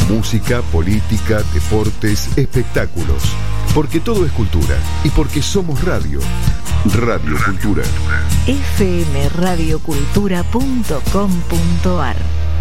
Música, política, deportes, espectáculos. Porque todo es cultura y porque somos radio. Radio Cultura. fmradiocultura.com.ar.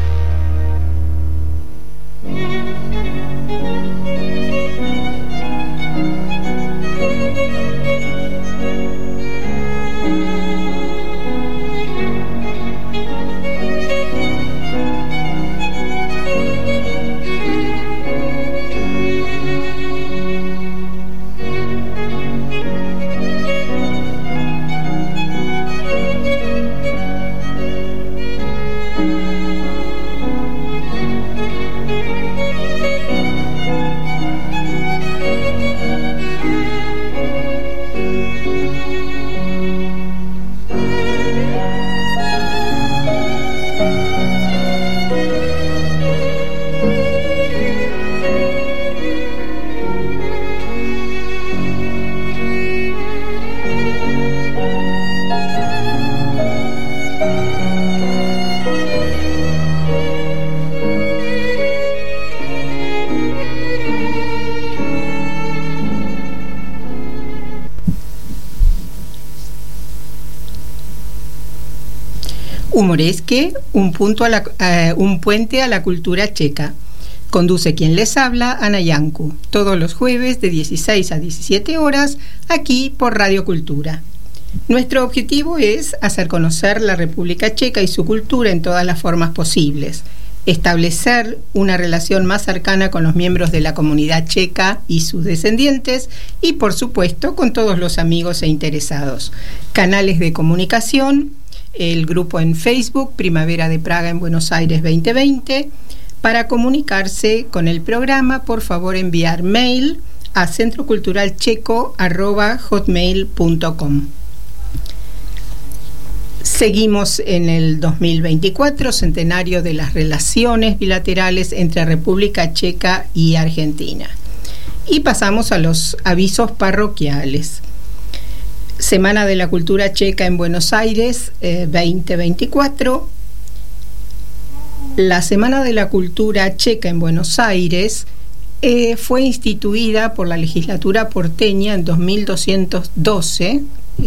Humoresque, un puente a la cultura checa. Conduce quien les habla, Ana Yancu, todos los jueves de 16 a 17 horas, aquí por Radio Cultura. Nuestro objetivo es hacer conocer la República Checa y su cultura en todas las formas posibles, establecer una relación más cercana con los miembros de la comunidad checa y sus descendientes y, por supuesto, con todos los amigos e interesados. Canales de comunicación: el grupo en Facebook Primavera de Praga en Buenos Aires 2020. Para comunicarse con el programa, por favor enviar mail a centroculturalcheco@hotmail.com. Seguimos en el 2024, centenario de las relaciones bilaterales entre República Checa y Argentina. Y pasamos a los avisos parroquiales. Semana de la Cultura Checa en Buenos Aires 2024. La Semana de la Cultura Checa en Buenos Aires fue instituida por la legislatura porteña en 2012,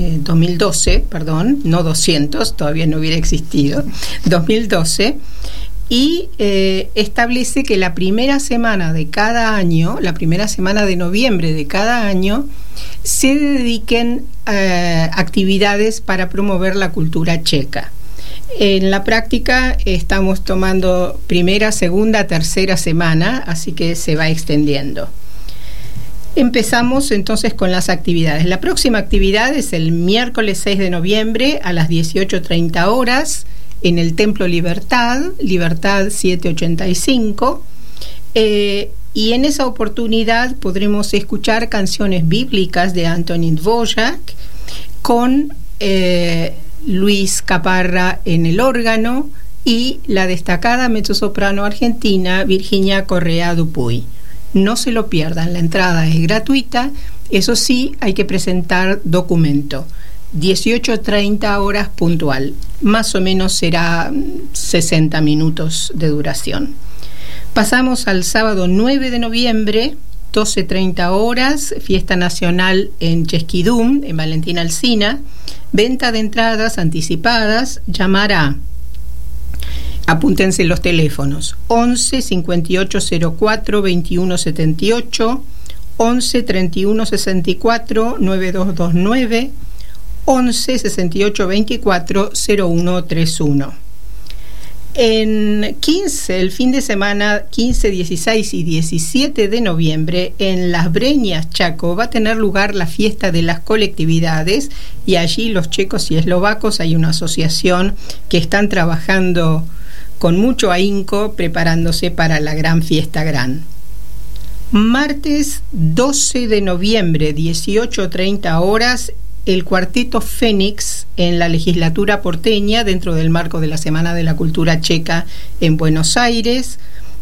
no 200, todavía no hubiera existido, 2012, y establece que la primera semana de cada año, la primera semana de noviembre de cada año, se dediquen actividades para promover la cultura checa. En la práctica estamos tomando primera, segunda, tercera semana, así que se va extendiendo. Empezamos entonces con las actividades. La próxima actividad es el miércoles 6 de noviembre a las 18:30 horas en el Templo Libertad 785. Y en esa oportunidad podremos escuchar canciones bíblicas de Antonín Dvořák con Luis Caparra en el órgano y la destacada mezzosoprano argentina Virginia Correa Dupuy. No se lo pierdan, la entrada es gratuita, eso sí, hay que presentar documento. 18:30 horas puntual, más o menos será 60 minutos de duración. Pasamos al sábado 9 de noviembre, 12:30 horas, fiesta nacional en Chesquidum, en Valentín Alsina. Venta de entradas anticipadas, llamar a, apúntense los teléfonos, 11 58 04 21 78, 11 31 64 9229, 11 68 24 0131. En 15, el fin de semana 15, 16 y 17 de noviembre, en Las Breñas, Chaco, va a tener lugar la fiesta de las colectividades, y allí los checos y eslovacos, hay una asociación que están trabajando con mucho ahínco preparándose para la gran fiesta gran. Martes 12 de noviembre, 18:30 horas, el Cuarteto Fénix en la legislatura porteña, dentro del marco de la Semana de la Cultura Checa en Buenos Aires.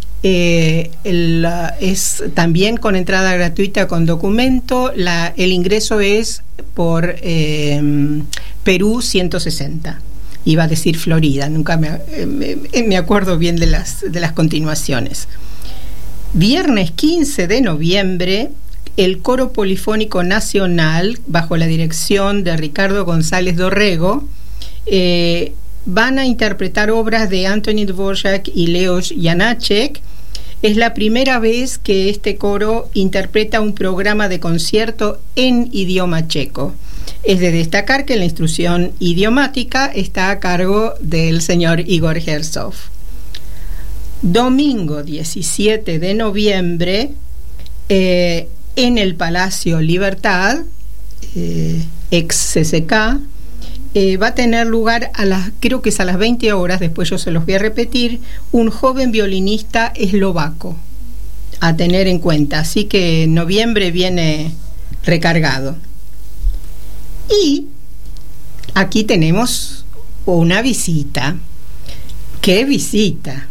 Es también con entrada gratuita con documento. El ingreso es por Perú 160. Iba a decir Florida, nunca me acuerdo bien de las continuaciones. Viernes 15 de noviembre, el Coro Polifónico Nacional, bajo la dirección de Ricardo González Dorrego, van a interpretar obras de Antonín Dvořák y Leoš Janáček. Es la primera vez que este coro interpreta un programa de concierto en idioma checo. Es de destacar que la instrucción idiomática está a cargo del señor Igor Herzog. Domingo 17 de noviembre, en el Palacio Libertad, ex CCK, va a tener lugar creo que es a las 20 horas, después yo se los voy a repetir, un joven violinista eslovaco a tener en cuenta, así que noviembre viene recargado. Y aquí tenemos una visita. ¿Qué visita?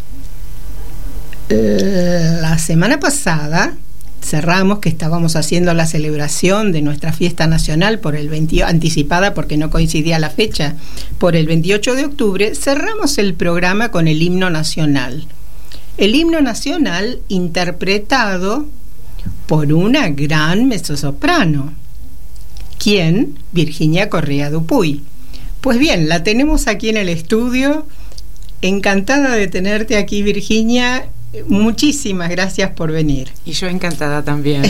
La semana pasada cerramos que estábamos haciendo la celebración de nuestra fiesta nacional anticipada porque no coincidía la fecha, por el 28 de octubre, cerramos el programa con el himno nacional. El himno nacional interpretado por una gran mezzosoprano. ¿Quién? Virginia Correa Dupuy. Pues bien, la tenemos aquí en el estudio. Encantada de tenerte aquí, Virginia. Muchísimas gracias por venir. Y yo encantada también.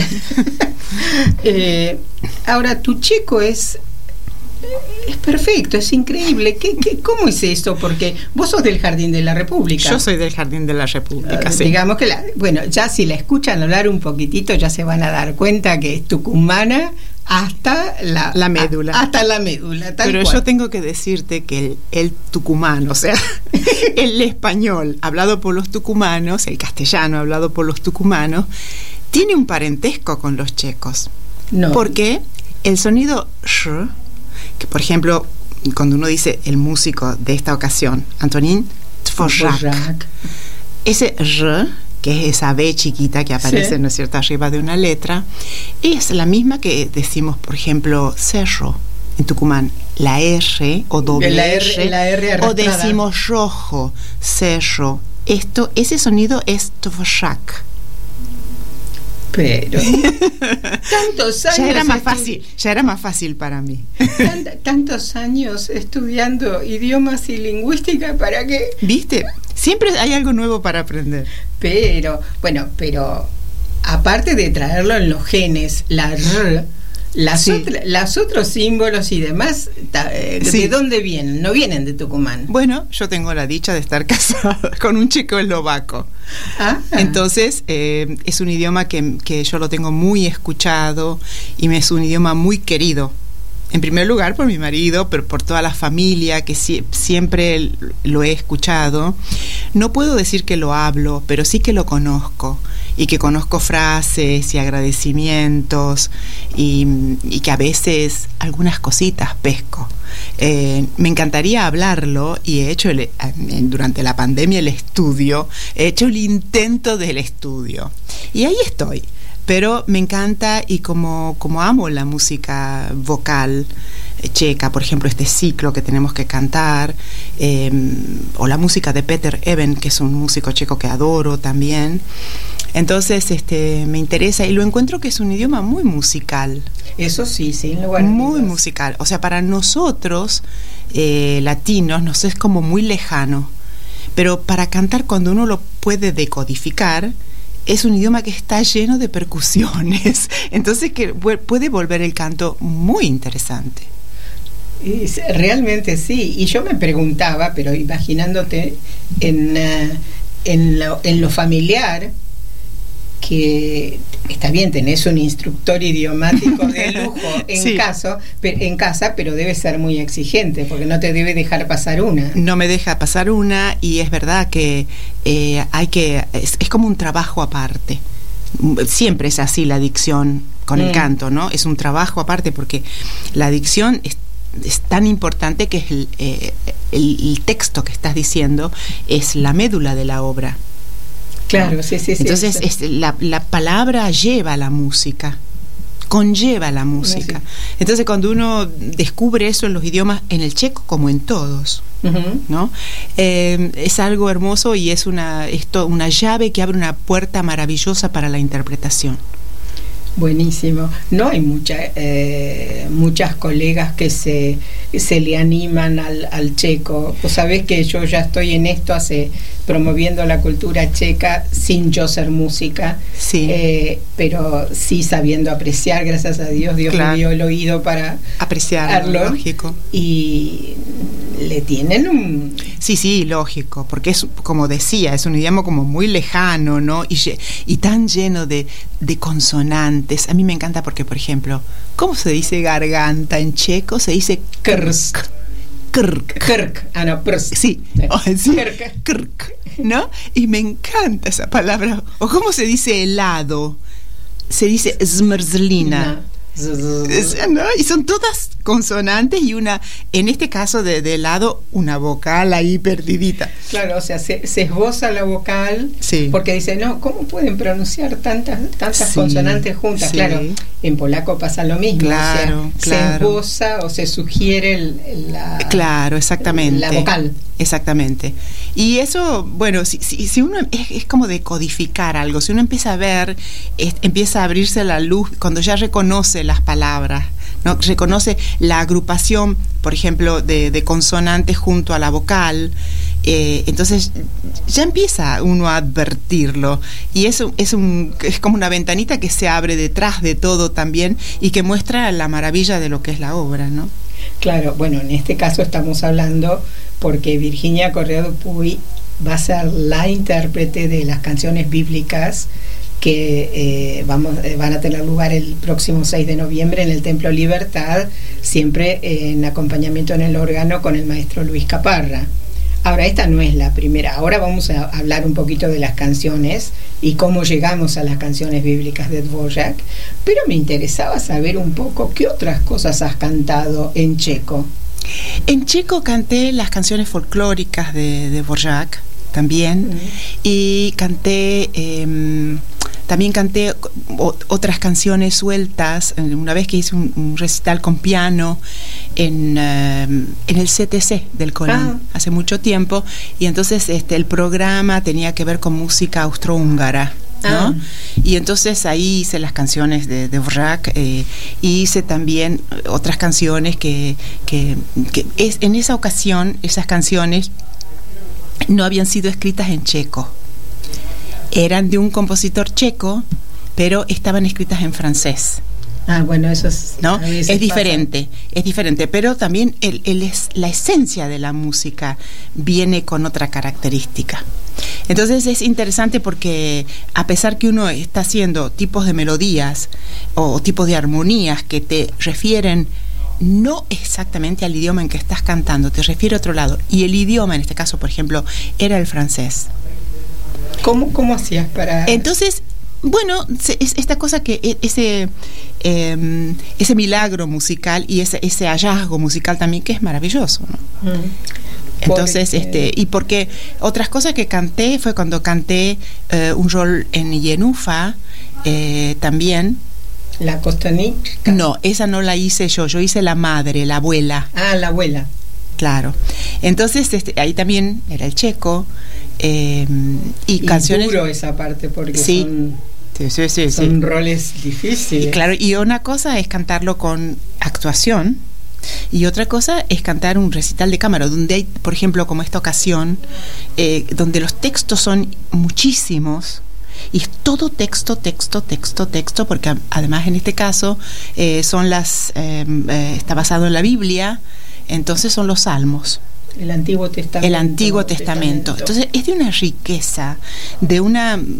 Ahora, tu checo es perfecto, es increíble. ¿Cómo es esto? Porque vos sos del Jardín de la República. Yo soy del Jardín de la República, sí. Digamos que, ya si la escuchan hablar un poquitito, ya se van a dar cuenta que es tucumana hasta la médula. Hasta la médula, tal Pero cual. yo tengo que decirte que el tucumano, o sea, el español hablado por los tucumanos, el castellano hablado por los tucumanos, tiene un parentesco con los checos. No. Porque el sonido sh, que por ejemplo, cuando uno dice el músico de esta ocasión, Antonín Dvořák, ese r, que es esa B chiquita que aparece, sí, ¿no es cierto?, arriba de una letra, es la misma que decimos, por ejemplo, cerro en Tucumán, la R o doble la R o decimos rojo, cerro. Ese sonido es Dvořák. Pero tantos años ya era más fácil para mí. Tantos años estudiando idiomas y lingüística para que, ¿viste? Siempre hay algo nuevo para aprender. Pero aparte de traerlo en los genes, la R, los otros símbolos y demás, ¿de dónde vienen? No vienen de Tucumán. Bueno, yo tengo la dicha de estar casada con un chico eslovaco. Entonces, es un idioma que yo lo tengo muy escuchado y es un idioma muy querido. En primer lugar por mi marido, pero por toda la familia que siempre lo he escuchado. No puedo decir que lo hablo, pero sí que lo conozco y que conozco frases y agradecimientos y que a veces algunas cositas pesco. Me encantaría hablarlo y he hecho durante la pandemia he hecho el intento del estudio y ahí estoy. Pero me encanta y como amo la música vocal checa, por ejemplo este ciclo que tenemos que cantar, o la música de Peter Eben, que es un músico checo que adoro también. Entonces me interesa y lo encuentro que es un idioma muy musical. Eso sí, muy musical. O sea, para nosotros latinos nos es como muy lejano, pero para cantar, cuando uno lo puede decodificar, es un idioma que está lleno de percusiones, entonces que puede volver el canto muy interesante. Realmente sí, y yo me preguntaba, pero imaginándote en lo familiar, que está bien, tenés un instructor idiomático de lujo en casa, pero debe ser muy exigente, porque no te debe dejar pasar una. No me deja pasar una, y es verdad que es como un trabajo aparte. Siempre es así la dicción con el canto, ¿no? Es un trabajo aparte, porque la dicción es tan importante que es el texto que estás diciendo es la médula de la obra. Claro, ¿no? Sí. Entonces la palabra lleva la música, conlleva la música. Sí. Entonces cuando uno descubre eso en los idiomas, en el checo como en todos, ¿no? Es algo hermoso y es una llave que abre una puerta maravillosa para la interpretación. Buenísimo. No hay muchas colegas que se le animan al checo. Vos sabés que yo ya estoy en esto promoviendo la cultura checa sin yo ser música, sí. Pero sí sabiendo apreciar, gracias a Dios me dio el oído para apreciarlo, lógico. Y le tienen un... Sí, lógico, porque es, como decía, es un idioma como muy lejano, ¿no? Y tan lleno de consonantes. A mí me encanta porque, por ejemplo, ¿cómo se dice garganta en checo? Se dice krk. Krk. Ah, no, prsk. Sí, krk, ¿no? Y me encanta esa palabra. O ¿cómo se dice helado? Se dice zmrzlina. ¿No? Y son todas consonantes y en este caso de helado, una vocal ahí perdidita. Claro, o sea, se esboza la vocal, sí. Porque dice, no, ¿cómo pueden pronunciar tantas sí, consonantes juntas? Sí. Claro, en polaco pasa lo mismo, claro, o sea, se esboza o se sugiere claro, exactamente. La vocal. Exactamente. Y eso, bueno, si uno es como decodificar algo, si uno empieza a ver, empieza a abrirse la luz cuando ya reconoce las palabras, ¿no? Reconoce la agrupación, por ejemplo, de consonantes junto a la vocal, entonces ya empieza uno a advertirlo, y eso es como una ventanita que se abre detrás de todo también y que muestra la maravilla de lo que es la obra, ¿no? Claro, bueno, en este caso estamos hablando porque Virginia Correa Dupuy va a ser la intérprete de las canciones bíblicas que van a tener lugar el próximo 6 de noviembre en el Templo Libertad, siempre en acompañamiento en el órgano con el maestro Luis Caparra. Ahora, esta no es la primera. Ahora vamos a hablar un poquito de las canciones y cómo llegamos a las canciones bíblicas de Dvořák, pero me interesaba saber un poco qué otras cosas has cantado en checo. En checo canté las canciones folclóricas de Dvořák también, y también canté otras canciones sueltas. Una vez que hice un recital con piano en el CTC del Colón, hace mucho tiempo, y entonces el programa tenía que ver con música austrohúngara, ¿no? Y entonces ahí hice las canciones de Dvořák, y hice también otras canciones que en esa ocasión esas canciones no habían sido escritas en checo. Eran de un compositor checo, pero estaban escritas en francés. Bueno, eso es... ¿no? Es diferente, pero también la esencia de la música viene con otra característica. Entonces es interesante porque a pesar que uno está haciendo tipos de melodías o tipos de armonías que te refieren no exactamente al idioma en que estás cantando, te refiere a otro lado, y el idioma en este caso, por ejemplo, era el francés. ¿Cómo hacías para...? Entonces, bueno, esta cosa que ese milagro musical y ese hallazgo musical también, que es maravilloso, ¿no? Entonces, y porque otras cosas que canté fue cuando canté un rol en Yenufa, también. ¿La Kostanica? No, esa no la hice yo hice la madre, la abuela. La abuela. Claro. Entonces, ahí también era el checo, y canciones... duro esa parte, porque sí, son roles difíciles. Y claro, y una cosa es cantarlo con actuación, y otra cosa es cantar un recital de cámara, donde hay, por ejemplo, como esta ocasión, donde los textos son muchísimos, y es todo texto, porque además en este caso está basado en la Biblia, entonces son los salmos. El Antiguo Testamento. Entonces es de una riqueza, de un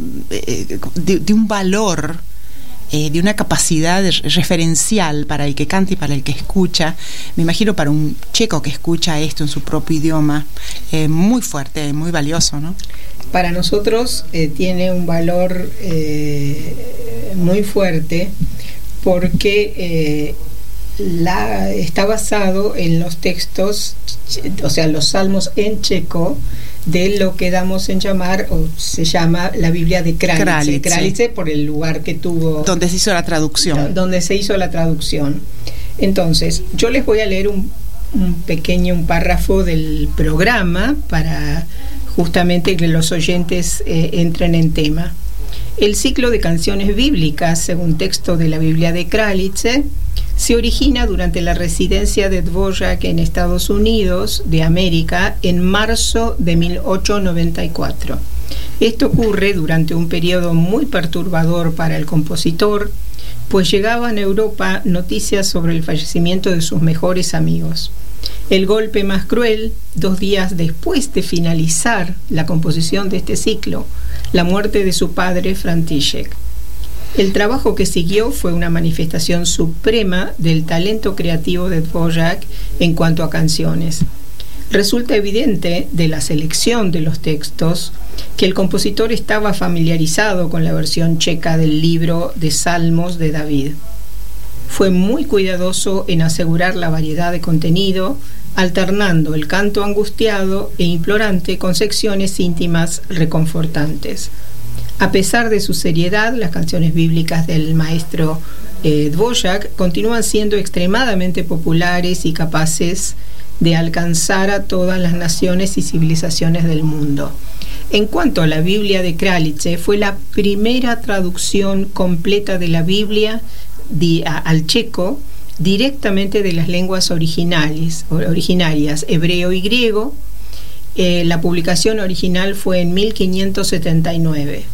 valor, de una capacidad referencial para el que canta y para el que escucha. Me imagino para un checo que escucha esto en su propio idioma, muy fuerte, muy valioso, ¿no? Para nosotros tiene un valor muy fuerte porque está basado en los textos, o sea, los salmos en checo, de lo que damos en llamar, o se llama la Biblia de Kralice, por el lugar que tuvo, donde se hizo la traducción. Entonces, yo les voy a leer un párrafo del programa para justamente que los oyentes entren en tema. El ciclo de canciones bíblicas, según texto de la Biblia de Kralitze, se origina durante la residencia de Dvořák en Estados Unidos de América en marzo de 1894. Esto ocurre durante un periodo muy perturbador para el compositor, pues llegaban a Europa noticias sobre el fallecimiento de sus mejores amigos. El golpe más cruel, 2 días después de finalizar la composición de este ciclo, la muerte de su padre, František. El trabajo que siguió fue una manifestación suprema del talento creativo de Dvořák en cuanto a canciones. Resulta evidente de la selección de los textos que el compositor estaba familiarizado con la versión checa del libro de Salmos de David. Fue muy cuidadoso en asegurar la variedad de contenido, alternando el canto angustiado e implorante con secciones íntimas reconfortantes. A pesar de su seriedad, las canciones bíblicas del maestro Dvořák continúan siendo extremadamente populares y capaces de alcanzar a todas las naciones y civilizaciones del mundo. En cuanto a la Biblia de Kralitze, fue la primera traducción completa de la Biblia al checo directamente de las lenguas originarias, hebreo y griego. La publicación original fue en 1579.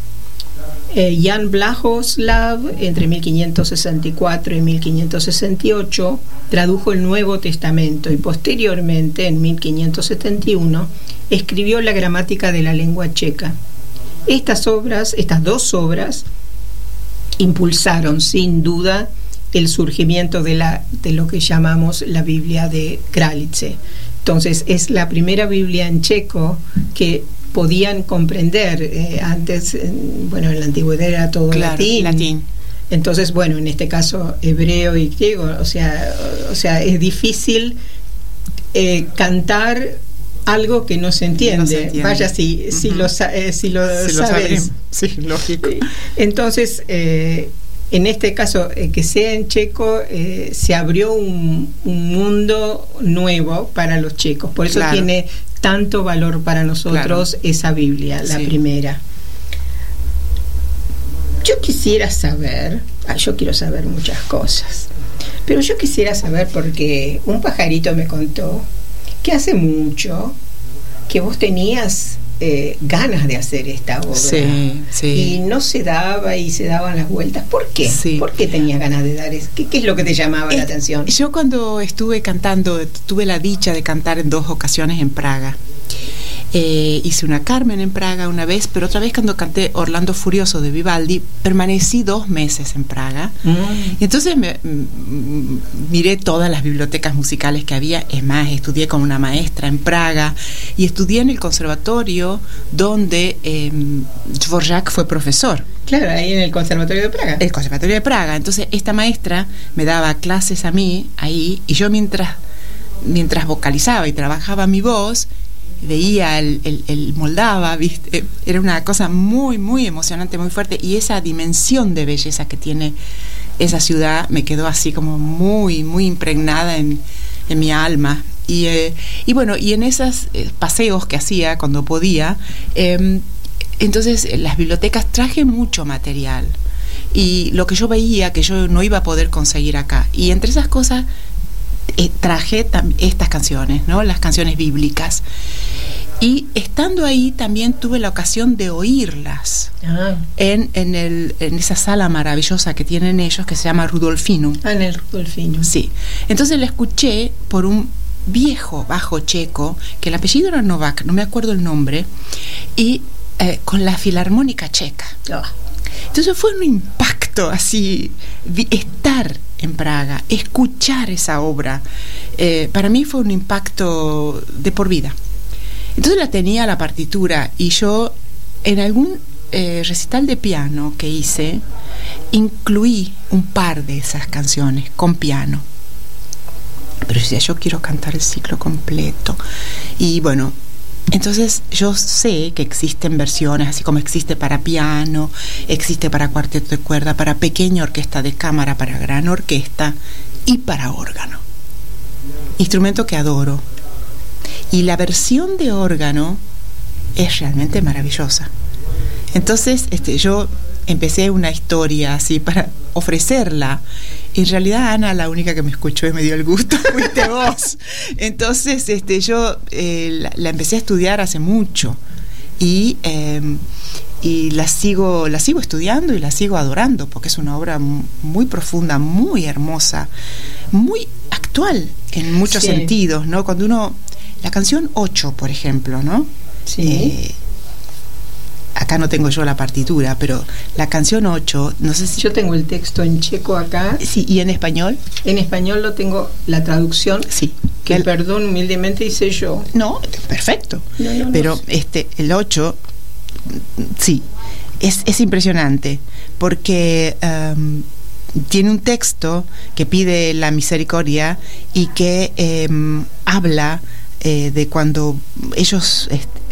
Jan Blahoslav, entre 1564 y 1568, tradujo el Nuevo Testamento y posteriormente, en 1571, escribió la gramática de la lengua checa. Estas 2 obras, impulsaron sin duda el surgimiento de lo que llamamos la Biblia de Kralitze. Entonces, es la primera Biblia en checo que podían comprender. Antes, en la antigüedad era todo latín. Entonces, en este caso hebreo y griego, o sea, es difícil cantar algo que no se entiende. Vaya, si lo sabes. Sí, lógico. Entonces, en este caso, que sea en checo, se abrió un mundo nuevo para los checos. Por eso tiene tanto valor para nosotros esa Biblia, la primera. Yo quisiera saber, yo quiero saber muchas cosas, pero yo quisiera saber, porque un pajarito me contó que hace mucho que vos tenías ganas de hacer esta obra. Y no se daba y se daban las vueltas. ¿Por qué? ¿Por qué tenías ganas de dar eso? ¿Qué es lo que te llamaba la atención? Yo cuando estuve cantando, tuve la dicha de cantar en 2 ocasiones en Praga. Hice una Carmen en Praga una vez, pero otra vez cuando canté Orlando Furioso de Vivaldi, permanecí 2 meses en Praga. Y entonces miré todas las bibliotecas musicales que había. Es más, estudié con una maestra en Praga y estudié en el conservatorio donde Dvořák fue profesor. Claro, ahí en el Conservatorio de Praga. El Conservatorio de Praga. Entonces esta maestra me daba clases a mí ahí, y yo mientras vocalizaba y trabajaba mi voz, veía el Moldava, ¿viste? Era una cosa muy, muy emocionante, muy fuerte, y esa dimensión de belleza que tiene esa ciudad me quedó así como muy, muy impregnada en mi alma. Y en esos paseos que hacía cuando podía, entonces en las bibliotecas traje mucho material, y lo que yo veía que yo no iba a poder conseguir acá, y entre esas cosas traje estas canciones, ¿no? Las canciones bíblicas. Y estando ahí también tuve la ocasión de oírlas en esa sala maravillosa que tienen ellos, que se llama Rudolfinum. En el Rudolfinum. Sí. Entonces la escuché por un viejo bajo checo, que el apellido era Novak, no me acuerdo el nombre, y con la Filarmónica Checa. Entonces fue un impacto así, estar en Praga, escuchar esa obra, para mí fue un impacto de por vida. Entonces la tenía la partitura, y yo en algún recital de piano que hice incluí un par de esas canciones con piano, pero decía, yo quiero cantar el ciclo completo. Y entonces yo sé que existen versiones, así como existe para piano, existe para cuarteto de cuerda, para pequeña orquesta de cámara, para gran orquesta y para órgano. instrumento que adoro. Y la versión de órgano es realmente maravillosa. Entonces, yo empecé una historia así para ofrecerla. En realidad, Ana, la única que me escuchó y me dio el gusto fuiste vos. Entonces, yo la empecé a estudiar hace mucho y la sigo estudiando y la sigo adorando, porque es una obra muy profunda, muy hermosa, muy actual en muchos sentidos, ¿no? Cuando uno, la canción 8, por ejemplo, ¿no? Sí. Acá no tengo yo la partitura, pero la canción 8, no sé si... Yo tengo el texto en checo acá. Sí, ¿y en español? En español lo tengo, la traducción. Sí. Que perdón, humildemente hice yo. No, perfecto. No, pero el 8, sí, es impresionante, porque tiene un texto que pide la misericordia y que habla de cuando ellos...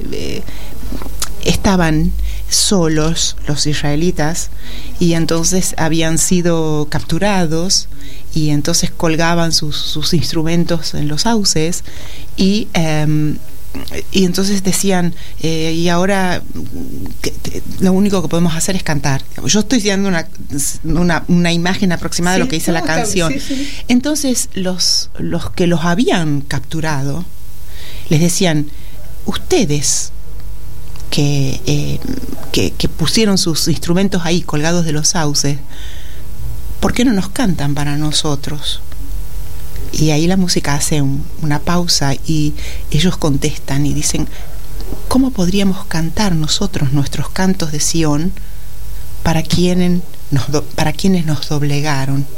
estaban solos los israelitas y entonces habían sido capturados y entonces colgaban sus instrumentos en los sauces y entonces decían y ahora lo único que podemos hacer es cantar. Yo estoy dando una imagen aproximada de lo que dice la canción. Sí. Entonces los que los habían capturado les decían: ustedes que pusieron sus instrumentos ahí colgados de los sauces, ¿por qué no nos cantan para nosotros? Y ahí la música hace una pausa y ellos contestan y dicen: ¿cómo podríamos cantar nosotros nuestros cantos de Sión para quienes nos doblegaron?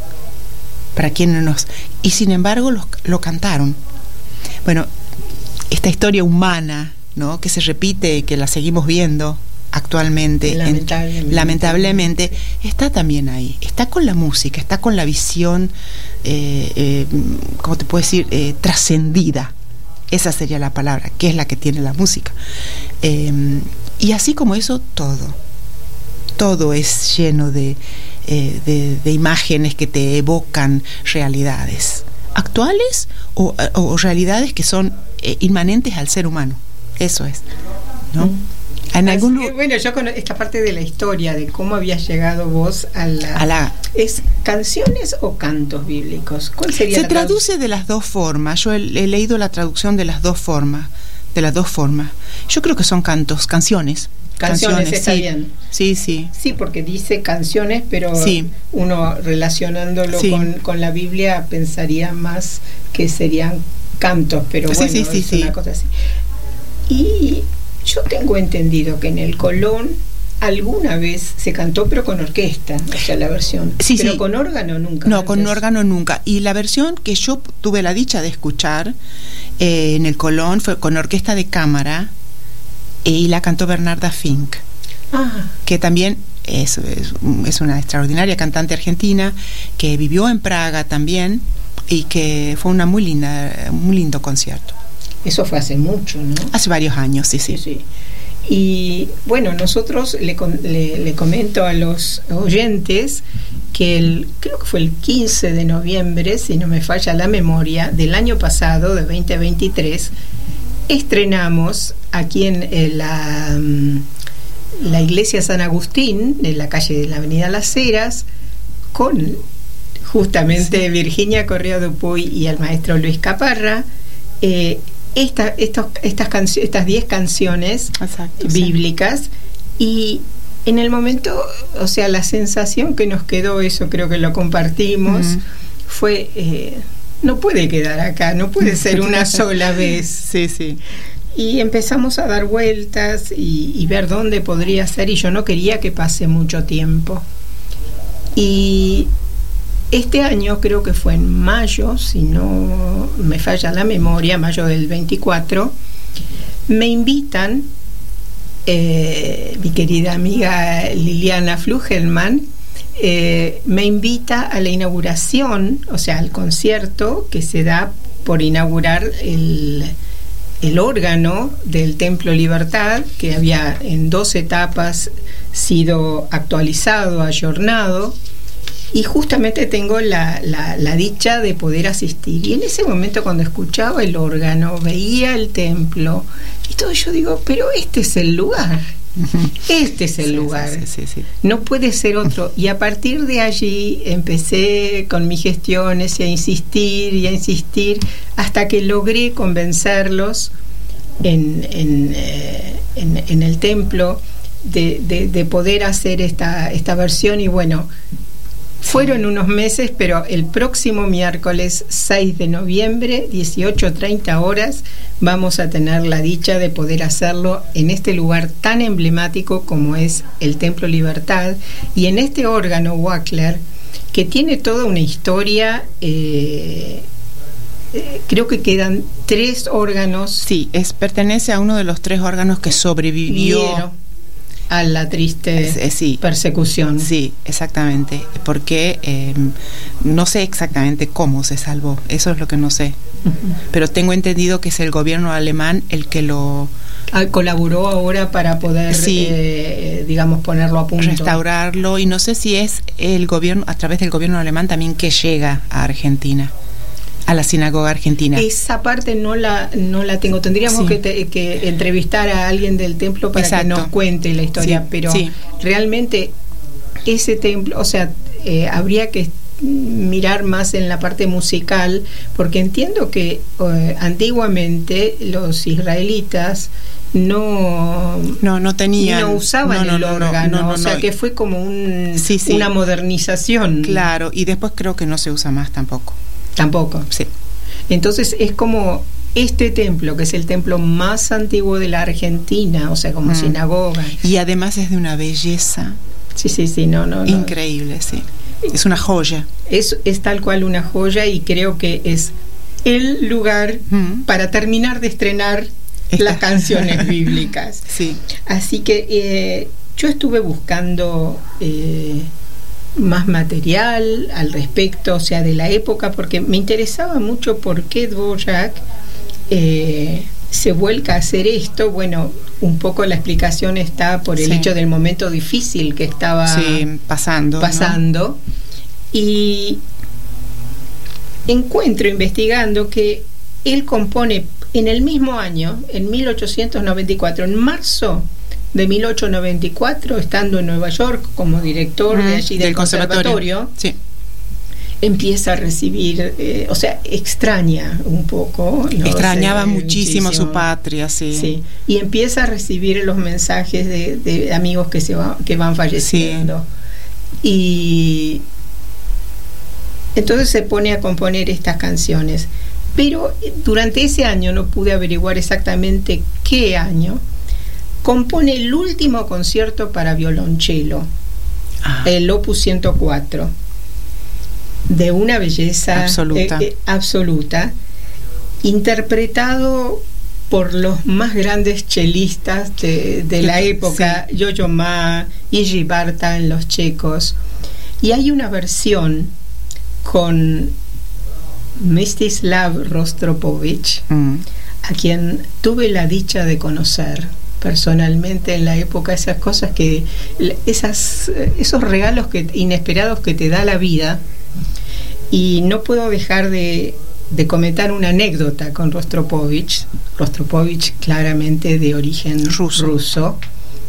Y sin embargo lo cantaron. Bueno, esta historia humana, ¿no?, que se repite, que la seguimos viendo actualmente, lamentablemente, está también ahí, está con la música, está con la visión, ¿cómo te puedo decir?, trascendida. Esa sería la palabra, que es la que tiene la música. Y así como eso, todo es lleno de imágenes que te evocan realidades actuales o realidades que son inmanentes al ser humano. Eso es, ¿no? Bueno, yo con esta parte de la historia de cómo habías llegado vos a la ¿es canciones o cantos bíblicos? ¿Cuál sería? Se traduce de las dos formas. Yo he leído la traducción de las dos formas. Yo creo que son canciones. Canciones, está sí. Bien. Sí. Sí, porque dice canciones, pero uno relacionándolo con la Biblia pensaría más que serían cantos, pero bueno, es una cosa así. Y yo tengo entendido que en el Colón alguna vez se cantó, pero con orquesta, o sea, la versión. Pero con órgano nunca. No, con órgano nunca. Y la versión que yo tuve la dicha de escuchar en el Colón fue con orquesta de cámara y la cantó Bernarda Fink, que también es una extraordinaria cantante argentina que vivió en Praga también y que fue un muy lindo concierto. Eso fue hace mucho, ¿no? Hace varios años, sí. Y bueno, nosotros le comento a los oyentes que creo que fue el 15 de noviembre, si no me falla la memoria, del año pasado, de 2023, estrenamos aquí en la iglesia San Agustín, en la calle de la avenida Las Heras, con justamente Virginia Correa Dupuy y el maestro Luis Caparra, estas 10 canciones bíblicas. Y en el momento, o sea, la sensación que nos quedó, eso creo que lo compartimos, fue no puede quedar acá, no puede ser una sola vez. Sí. Y empezamos a dar vueltas y ver dónde podría ser, y yo no quería que pase mucho tiempo. Y este año, creo que fue en mayo, si no me falla la memoria, mayo del 24, me invitan, mi querida amiga Liliana Flugelman, me invita a la inauguración, o sea, al concierto que se da por inaugurar el órgano del Templo Libertad, que había en 2 etapas sido actualizado, ayornado, Y justamente tengo la dicha de poder asistir. Y en ese momento, cuando escuchaba el órgano, veía el templo y todo, yo digo, pero este es el lugar. Este es el lugar. Sí. No puede ser otro. Y a partir de allí empecé con mis gestiones y a insistir hasta que logré convencerlos en el templo de poder hacer esta versión. Y bueno, fueron unos meses, pero el próximo miércoles 6 de noviembre, 18:30 horas, vamos a tener la dicha de poder hacerlo en este lugar tan emblemático como es el Templo Libertad, y en este órgano Wackler, que tiene toda una historia. Creo que quedan 3 órganos. Sí, pertenece a uno de los 3 órganos que sobrevivió a la triste persecución. Sí, exactamente, porque no sé exactamente cómo se salvó, eso es lo que no sé. Pero tengo entendido que es el gobierno alemán el que lo colaboró ahora para poder digamos, ponerlo a punto, restaurarlo, y no sé si es el gobierno, a través del gobierno alemán también, que llega a Argentina, a la sinagoga argentina. Esa parte no la tengo. Tendríamos que entrevistar a alguien del templo para que nos cuente la historia, pero realmente ese templo, o sea, habría que mirar más en la parte musical, porque entiendo que antiguamente los israelitas no tenían, no usaban el órgano, o sea que fue como una modernización. Claro, y después creo que no se usa más tampoco. Sí. Entonces es como este templo, que es el templo más antiguo de la Argentina, o sea, como sinagoga. Y además es de una belleza. Sí, increíble, sí. Es una joya. Es tal cual una joya, y creo que es el lugar para terminar de estrenar las canciones bíblicas. Sí. Así que yo estuve buscando más material al respecto, o sea, de la época, porque me interesaba mucho por qué Dvorak se vuelca a hacer esto. Bueno, un poco la explicación está por el hecho del momento difícil que estaba pasando, ¿no? Y encuentro, investigando, que él compone en el mismo año, en 1894, en marzo de 1894, estando en Nueva York como director de allí del conservatorio, empieza a recibir, o sea, extraña un poco, extrañaba muchísimo su patria, y empieza a recibir los mensajes de amigos que van falleciendo, y entonces se pone a componer estas canciones. Pero durante ese año, no pude averiguar exactamente qué año, compone el último concierto para violonchelo, el Opus 104, de una belleza absoluta, interpretado por los más grandes chelistas de la época, Yo-Yo Ma, Jiří Bárta en los checos, y hay una versión con Mstislav Rostropovich, a quien tuve la dicha de conocer personalmente en la época. Esas cosas esos regalos inesperados que te da la vida. Y no puedo dejar de comentar una anécdota con Rostropovich claramente de origen ruso.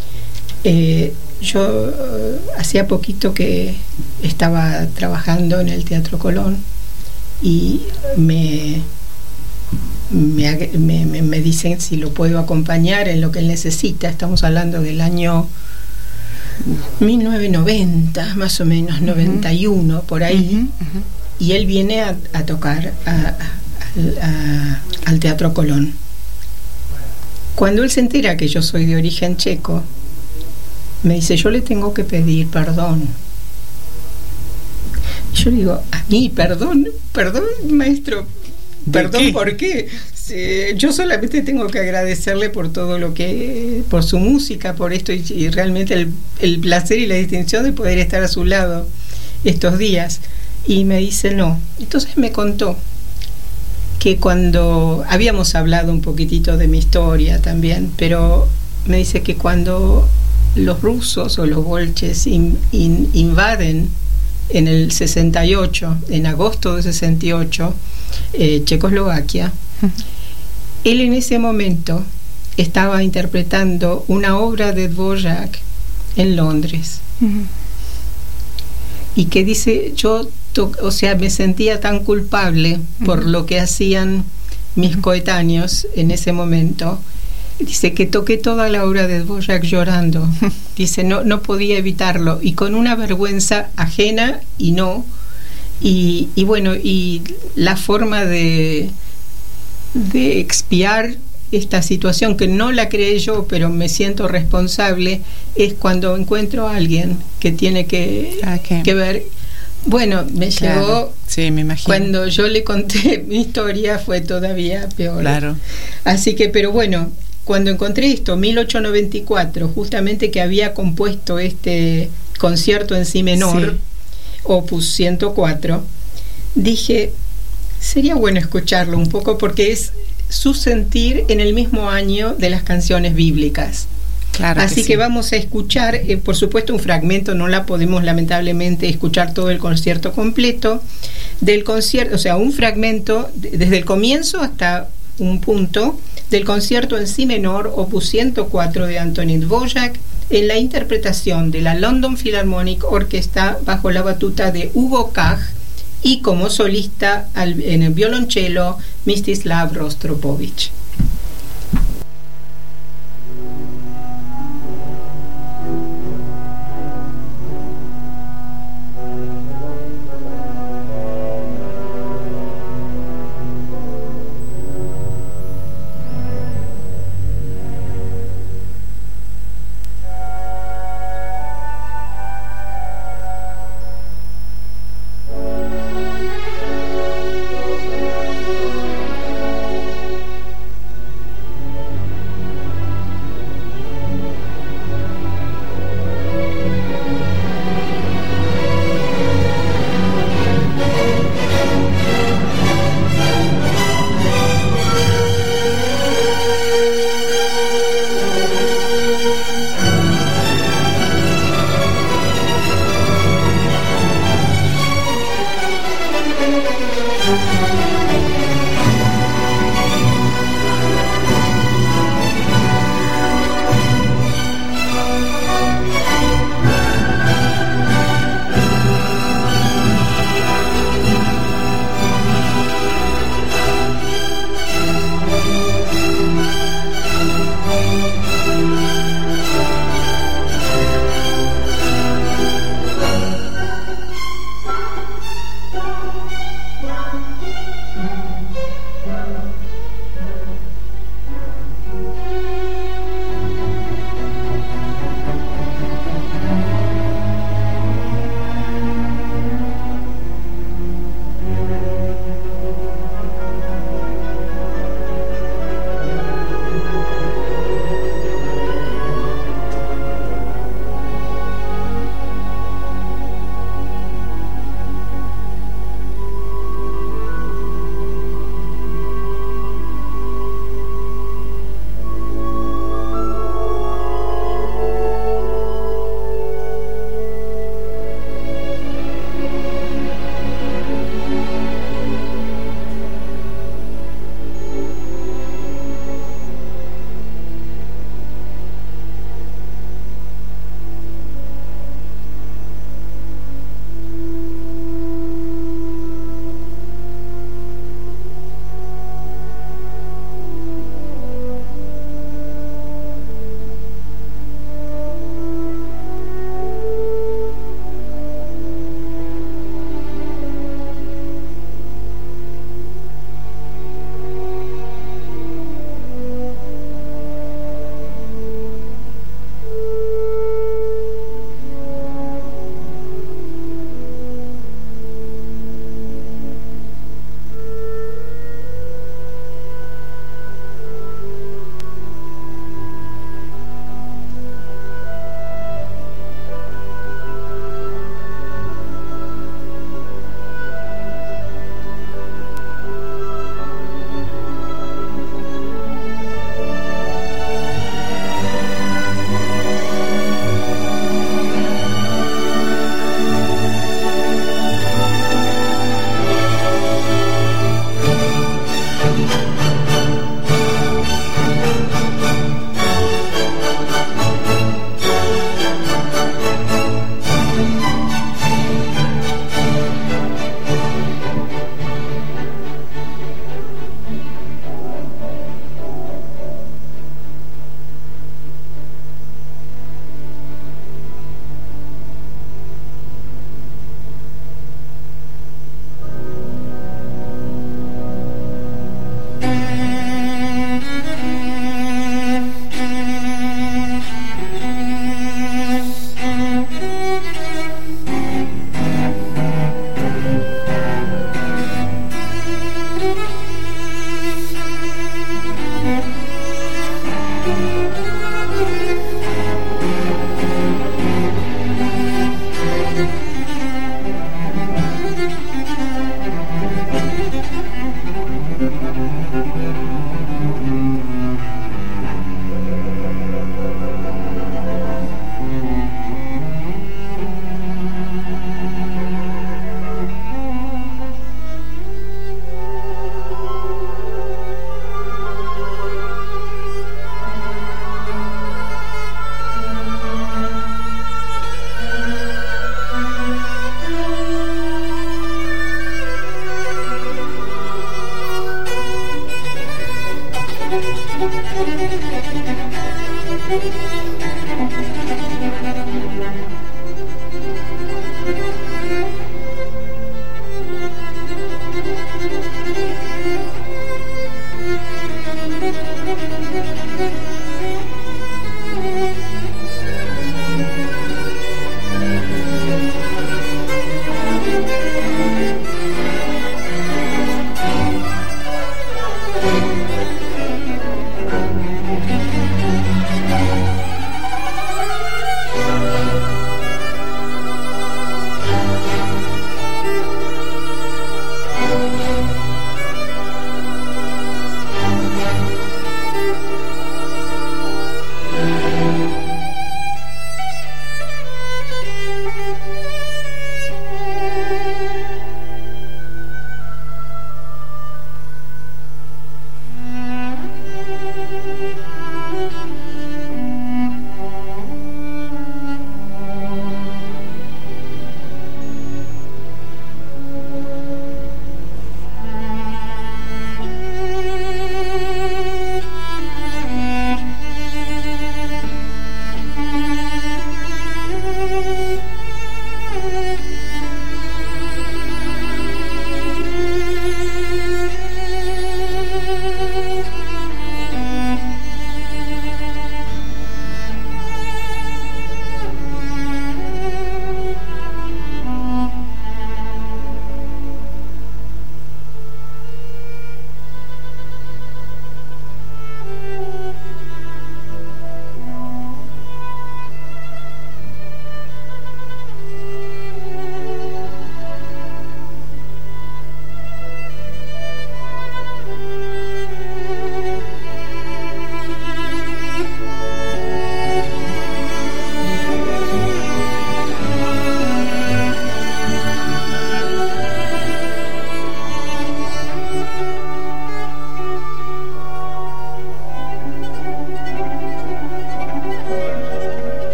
Yo hacía poquito que estaba trabajando en el Teatro Colón, y me dicen si lo puedo acompañar en lo que él necesita. Estamos hablando del año 1990, más o menos, 91, por ahí. Y él viene a tocar al Teatro Colón. Cuando él se entera que yo soy de origen checo, me dice: yo le tengo que pedir perdón. Yo digo: ¿a mí? ¿Perdón, maestro? ¿Perdón por qué? Yo solamente tengo que agradecerle por todo por su música, por esto, y realmente el placer y la distinción de poder estar a su lado estos días. Y me dice no. Entonces me contó que cuando habíamos hablado un poquitito de mi historia también, pero me dice que cuando los rusos o los bolches invaden en el 68, en agosto de 68, Checoslovaquia. Él en ese momento estaba interpretando una obra de Dvořák en Londres. Y que dice, o sea, me sentía tan culpable por lo que hacían mis coetáneos en ese momento. Dice que toqué toda la obra de Dvořák llorando. Dice, no podía evitarlo, y con una vergüenza ajena y bueno, y la forma de expiar esta situación, que no la creé yo, pero me siento responsable, es cuando encuentro a alguien que tiene que ver. Bueno, me llegó, sí, me imagino. Cuando yo le conté mi historia fue todavía peor. Claro. Así que, pero bueno, cuando encontré esto, 1894, justamente que había compuesto este concierto en si menor, opus 104, dije, sería bueno escucharlo un poco, porque es su sentir en el mismo año de las canciones bíblicas. Claro. Así que vamos a escuchar, por supuesto, un fragmento, no la podemos lamentablemente escuchar todo el concierto completo del concierto, o sea, un fragmento desde el comienzo hasta un punto del concierto en si menor, opus 104 de Antonín Dvořák, en la interpretación de la London Philharmonic Orchestra bajo la batuta de Hugo Kaj, y como solista en el violonchelo Mstislav Rostropovich.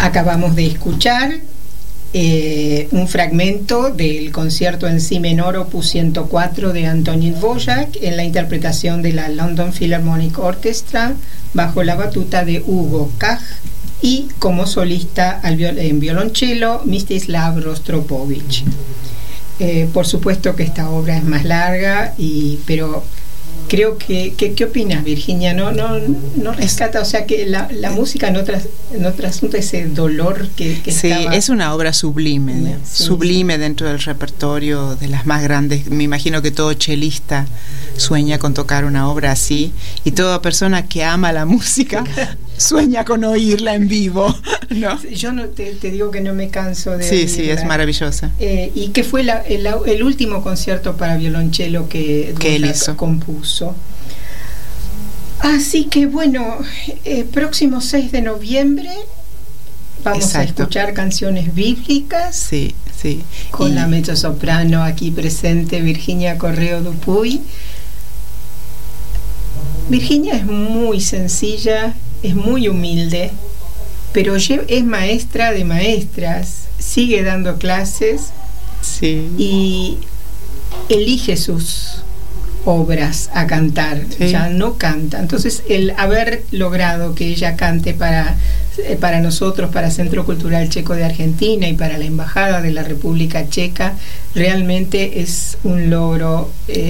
Acabamos de escuchar un fragmento del concierto en si menor opus 104 de Antonín Dvořák en la interpretación de la London Philharmonic Orchestra bajo la batuta de Hugo Kaj y como solista en violonchelo Mstislav Rostropovich. Por supuesto que esta obra es más larga, pero creo que ¿qué opinas, Virginia? No rescata, o sea, que la música no trasunta ese dolor que sí, estaba... es una obra sublime, sí, sublime dentro del repertorio de las más grandes. Me imagino que todo chelista sueña con tocar una obra así, y toda persona que ama la música sueña con oírla en vivo, ¿no? Yo te digo que no me canso de sí, oírla. Sí, es maravillosa. Y que fue el último concierto para violonchelo que él hizo. Compuso. Así que bueno, próximo 6 de noviembre vamos Exacto. a escuchar canciones bíblicas. Sí. Con la mezzosoprano aquí presente, Virginia Correo Dupuy. Virginia es muy sencilla, es muy humilde, pero es maestra de maestras, sigue dando clases y elige sus obras a cantar, ya no canta. Entonces el haber logrado que ella cante para nosotros, para Centro Cultural Checo de Argentina y para la Embajada de la República Checa, realmente es un logro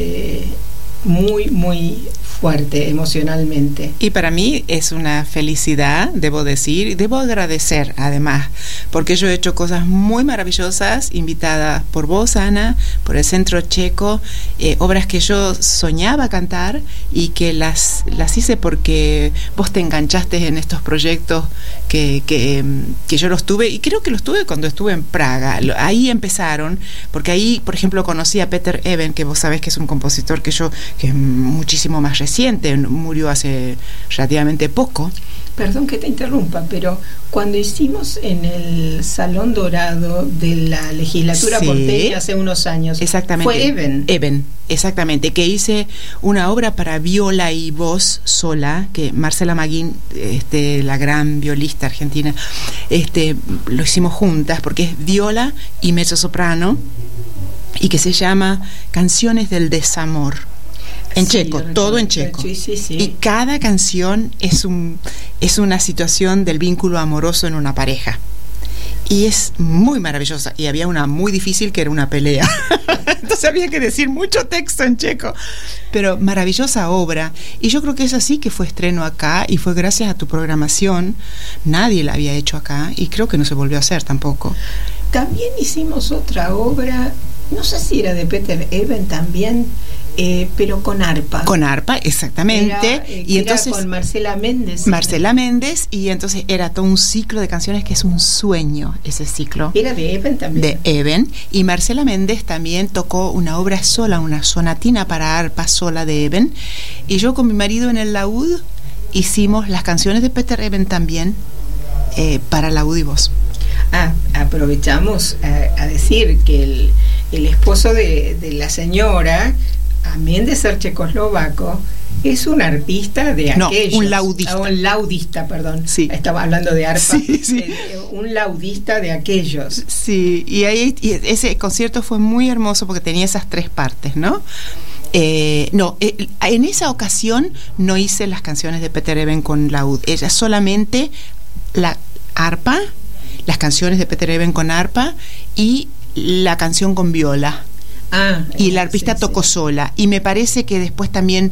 muy, muy fuerte emocionalmente. Y para mí es una felicidad, debo decir, y debo agradecer además, porque yo he hecho cosas muy maravillosas, invitadas por vos, Ana, por el Centro Checo, obras que yo soñaba cantar y que las hice porque vos te enganchaste en estos proyectos que yo los tuve, y creo que los tuve cuando estuve en Praga. Ahí empezaron, porque ahí, por ejemplo, conocí a Peter Eben, que vos sabés que es un compositor que es muchísimo más reciente, murió hace relativamente poco. Perdón que te interrumpa, pero cuando hicimos en el Salón Dorado de la legislatura porteña hace unos años, exactamente, fue Eben, exactamente, que hice una obra para viola y voz sola, que Marcela Maguín, la gran violista argentina, lo hicimos juntas, porque es viola y mezzosoprano, y que se llama Canciones del Desamor. En checo, todo en checo. Sí. Y cada canción es una situación del vínculo amoroso en una pareja. Y es muy maravillosa. Y había una muy difícil que era una pelea. Entonces había que decir mucho texto en checo. Pero maravillosa obra. Y yo creo que es así que fue estreno acá, y fue gracias a tu programación. Nadie la había hecho acá, y creo que no se volvió a hacer tampoco. También hicimos otra obra, no sé si era de Peter Eben también, pero con arpa. Con arpa, exactamente. Y entonces con Marcela Méndez. Marcela Méndez, y entonces era todo un ciclo de canciones que es un sueño, ese ciclo. Era de Eben también. De Eben. Y Marcela Méndez también tocó una obra sola, una sonatina para arpa sola de Eben. Y yo con mi marido en el laúd hicimos las canciones de Peter Eben también para laúd y voz. Aprovechamos a decir que el esposo de la señora, amén de ser checoslovaco, es un arpista de aquellos. Un laudista. Un laudista, perdón. Sí. Estaba hablando de arpa. Sí. Un laudista de aquellos. Sí, y ese concierto fue muy hermoso porque tenía esas tres partes, ¿no? En esa ocasión no hice las canciones de Peter Eben con laúd. Ella solamente la arpa, las canciones de Peter Eben con arpa y la canción con viola. Y la arpista tocó sola, y me parece que después también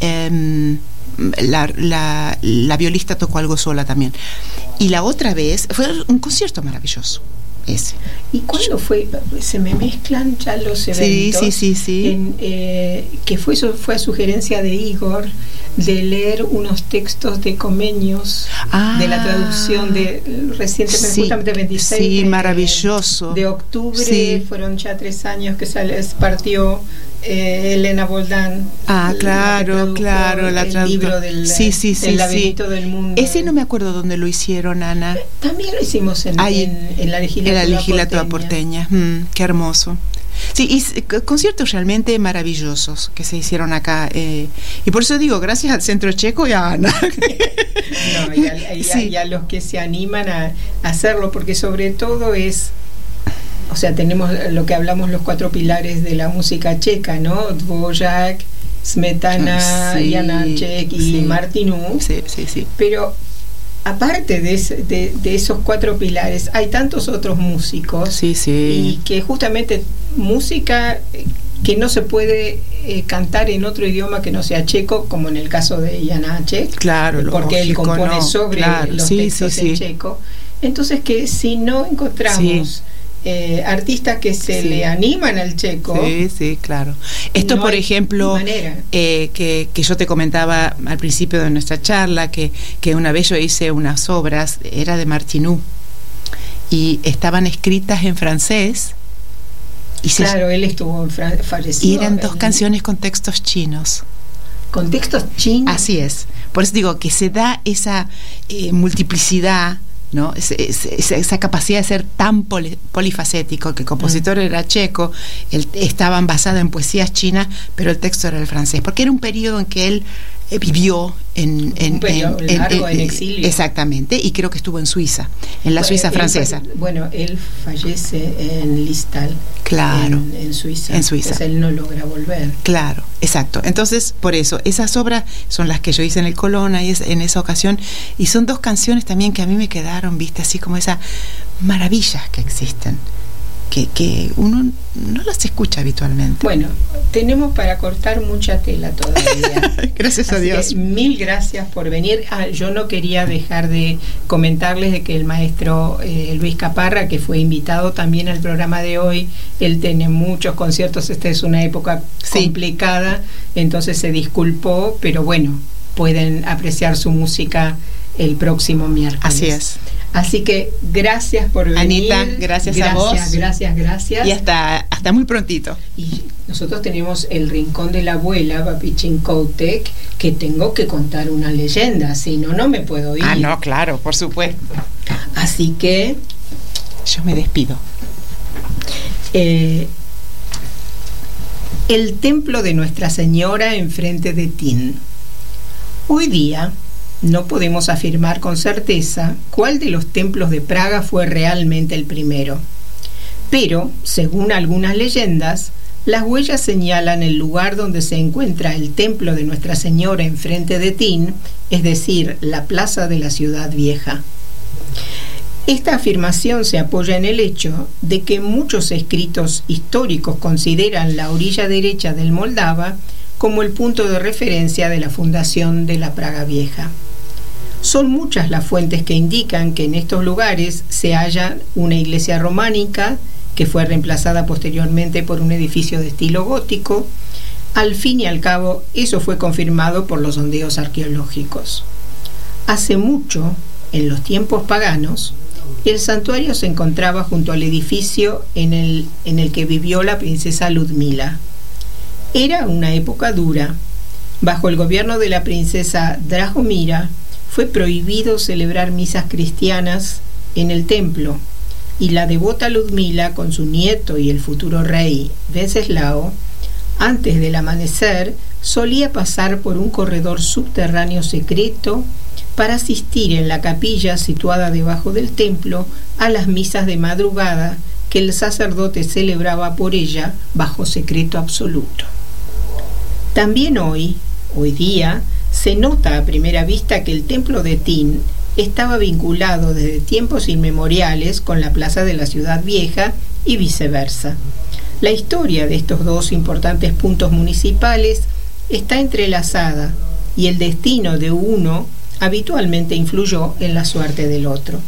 la violista tocó algo sola también. Y la otra vez fue un concierto maravilloso ese. ¿Y cuándo fue? Se me mezclan ya los eventos. Sí. Que fue a sugerencia de Igor de leer unos textos de Comenius, de la traducción de recientemente, justamente 26 maravilloso. de octubre, fueron ya 3 años que partió Elena Boldán. Claro, el libro del laberinto del mundo. Ese no me acuerdo dónde lo hicieron, Ana. También lo hicimos en la legislatura porteña. Qué hermoso. Sí, y conciertos realmente maravillosos que se hicieron acá, y por eso digo, gracias al Centro Checo y a Ana. y a los que se animan a hacerlo, porque sobre todo es, o sea, tenemos lo que hablamos, los 4 pilares de la música checa, ¿no? Dvořák, Smetana, Janáček y Martinů. Sí. Pero aparte de esos 4 pilares, hay tantos otros músicos y que justamente música que no se puede cantar en otro idioma que no sea checo, como en el caso de Janáček, porque él compone sobre los textos en checo. Entonces, que si no encontramos artistas que se le animan al checo. Sí, claro. Esto, no, por ejemplo, que yo te comentaba al principio de nuestra charla, que una vez yo hice unas obras, era de y estaban escritas en francés. Y él estuvo fallecido. Y eran 2 canciones con textos chinos. ¿Con textos chinos? Así es. Por eso digo que se da esa multiplicidad, ¿no? Esa capacidad de ser tan polifacético, que el compositor era checo, estaban basadas en poesías chinas, pero el texto era el francés, porque era un periodo en que él vivió en exilio. Exactamente, y creo que estuvo en Suiza, en la Suiza francesa. Él fallece en Liestal, en Suiza. Entonces él no logra volver. Claro, exacto. Entonces, por eso, esas obras son las que yo hice en el Colón, en esa ocasión, y son 2 canciones también que a mí me quedaron, viste, así como esas maravillas que existen, que uno no las escucha habitualmente. Bueno, tenemos para cortar mucha tela todavía. Gracias a Dios. Mil gracias por venir. Yo no quería dejar de comentarles de que el maestro Luis Caparra, que fue invitado también al programa de hoy, él tiene muchos conciertos, esta es una época complicada, entonces se disculpó, pero bueno, pueden apreciar su música el próximo miércoles. Así es. Así que gracias por venir. Anita, gracias a vos. Gracias. Y hasta muy prontito. Y nosotros tenemos el Rincón de la Abuela, Papi Chincoutec, que tengo que contar una leyenda, si no me puedo ir. No, claro, por supuesto. Así que yo me despido. El templo de Nuestra Señora enfrente de Tin. Hoy día no podemos afirmar con certeza cuál de los templos de Praga fue realmente el primero, pero, según algunas leyendas, las huellas señalan el lugar donde se encuentra el templo de Nuestra Señora enfrente de Tin, es decir, la plaza de la ciudad vieja. Esta afirmación se apoya en el hecho de que muchos escritos históricos consideran la orilla derecha del Moldava como el punto de referencia de la fundación de la Praga Vieja. Son muchas las fuentes que indican que en estos lugares se halla una iglesia románica que fue reemplazada posteriormente por un edificio de estilo gótico. Al fin y al cabo, eso fue confirmado por los sondeos arqueológicos. Hace mucho, en los tiempos paganos, el santuario se encontraba junto al edificio en el que vivió la princesa Ludmila. Era una época dura. Bajo el gobierno de la princesa Drahomira, fue prohibido celebrar misas cristianas en el templo, y la devota Ludmila, con su nieto y el futuro rey Venceslao, antes del amanecer, solía pasar por un corredor subterráneo secreto para asistir en la capilla situada debajo del templo a las misas de madrugada que el sacerdote celebraba por ella bajo secreto absoluto. También hoy día, se nota a primera vista que el templo de Tin estaba vinculado desde tiempos inmemoriales con la plaza de la ciudad vieja y viceversa. La historia de estos 2 importantes puntos municipales está entrelazada y el destino de uno habitualmente influyó en la suerte del otro.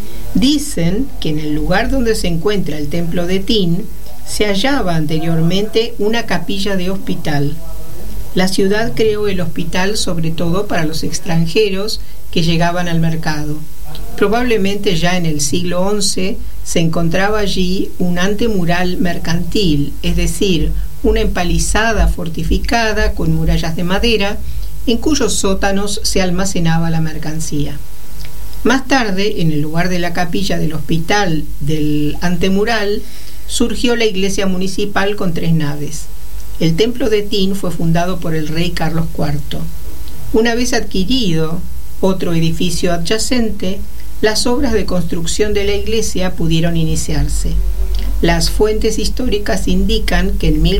Dicen que en el lugar donde se encuentra el templo de Tin se hallaba anteriormente una capilla de hospital. La ciudad creó el hospital sobre todo para los extranjeros que llegaban al mercado. Probablemente ya en el siglo XI se encontraba allí un antemural mercantil, es decir, una empalizada fortificada con murallas de madera en cuyos sótanos se almacenaba la mercancía. Más tarde, en el lugar de la capilla del hospital del antemural, surgió la iglesia municipal con 3 naves. El templo de Tin fue fundado por el rey Carlos IV. Una vez adquirido otro edificio adyacente, las obras de construcción de la iglesia pudieron iniciarse. Las fuentes históricas indican que en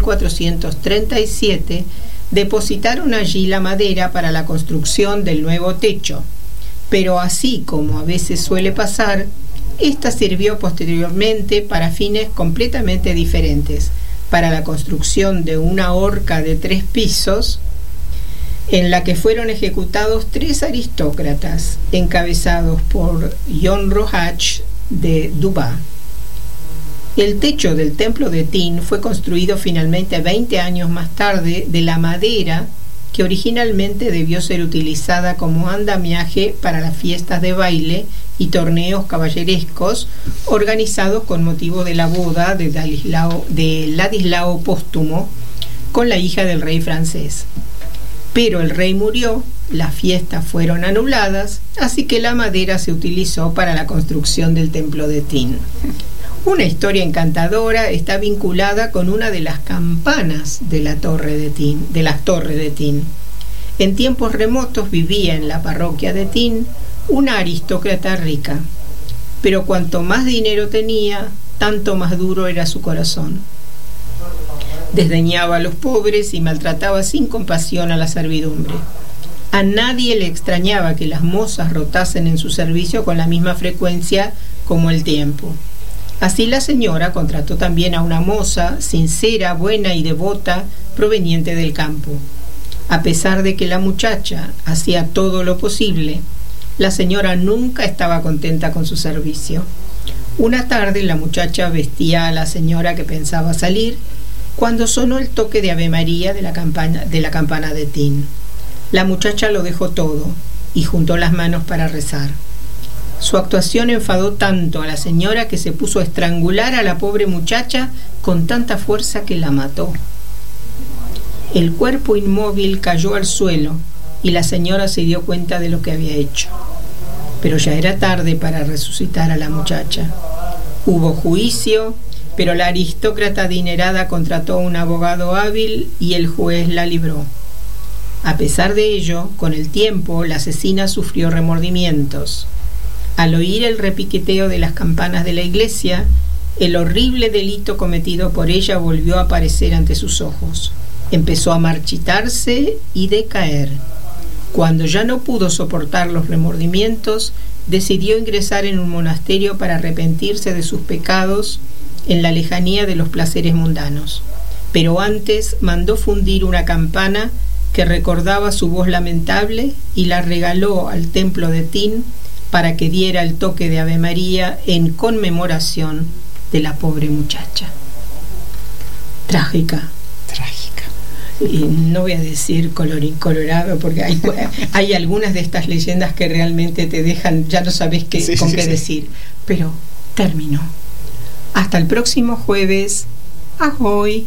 1437 depositaron allí la madera para la construcción del nuevo techo, pero así como a veces suele pasar, esta sirvió posteriormente para fines completamente diferentes, para la construcción de una horca de 3 pisos, en la que fueron ejecutados 3 aristócratas, encabezados por John Rohach de Dubá. El techo del templo de Tin fue construido finalmente 20 años más tarde de la madera que originalmente debió ser utilizada como andamiaje para las fiestas de baile y torneos caballerescos organizados con motivo de la boda de Ladislao Póstumo con la hija del rey francés. Pero el rey murió, las fiestas fueron anuladas, así que la madera se utilizó para la construcción del templo de Tin. Una historia encantadora está vinculada con una de las campanas de las torres de Tin. En tiempos remotos vivía en la parroquia de Tin una aristócrata rica, pero cuanto más dinero tenía, tanto más duro era su corazón. Desdeñaba a los pobres y maltrataba sin compasión a la servidumbre. A nadie le extrañaba que las mozas rotasen en su servicio con la misma frecuencia como el tiempo. Así la señora contrató también a una moza sincera, buena y devota, proveniente del campo. A pesar de que la muchacha hacía todo lo posible, la señora nunca estaba contenta con su servicio. Una tarde la muchacha vestía a la señora que pensaba salir cuando sonó el toque de Ave María de la campana de Tin. La muchacha lo dejó todo y juntó las manos para rezar. Su actuación enfadó tanto a la señora que se puso a estrangular a la pobre muchacha con tanta fuerza que la mató. El cuerpo inmóvil cayó al suelo y la señora se dio cuenta de lo que había hecho. Pero ya era tarde para resucitar a la muchacha. Hubo juicio, pero la aristócrata adinerada contrató a un abogado hábil y el juez la libró. A pesar de ello, con el tiempo, la asesina sufrió remordimientos. Al oír el repiqueteo de las campanas de la iglesia, el horrible delito cometido por ella volvió a aparecer ante sus ojos. Empezó a marchitarse y decaer. Cuando ya no pudo soportar los remordimientos, decidió ingresar en un monasterio para arrepentirse de sus pecados en la lejanía de los placeres mundanos. Pero antes mandó fundir una campana que recordaba su voz lamentable y la regaló al templo de Tin para que diera el toque de Ave María en conmemoración de la pobre muchacha. Trágica. Y no voy a decir colorín colorado porque hay algunas de estas leyendas que realmente te dejan, ya no sabes qué decir, pero terminó. Hasta el próximo jueves. Ahoy.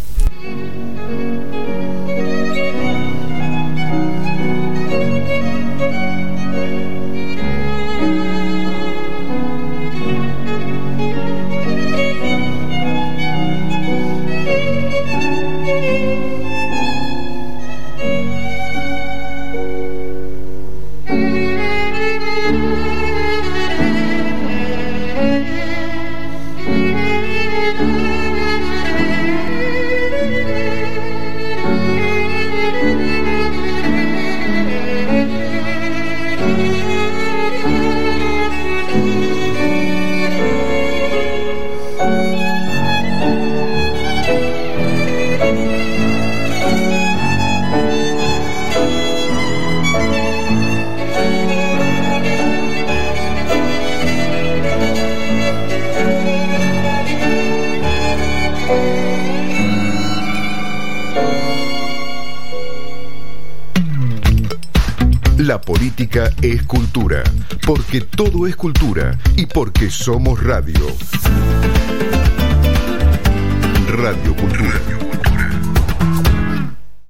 La política es cultura, porque todo es cultura y porque somos radio. Radio Cultura.